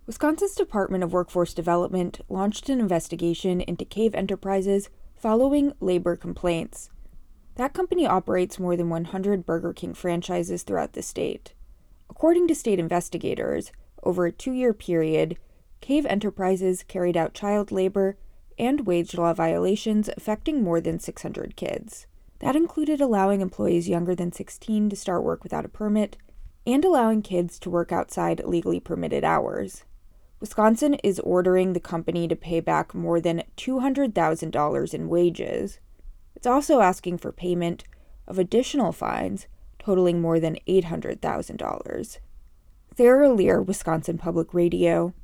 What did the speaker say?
Wisconsin's Department of Workforce Development launched an investigation into Cave Enterprises following labor complaints. That company operates more than 100 Burger King franchises throughout the state. According to state investigators, over a 2-year period, Cave Enterprises carried out child labor and wage law violations affecting more than 600 kids. That included allowing employees younger than 16 to start work without a permit and allowing kids to work outside legally permitted hours. Wisconsin is ordering the company to pay back more than $200,000 in wages. It's also asking for payment of additional fines totaling more than $800,000. Sarah Lear, Wisconsin Public Radio.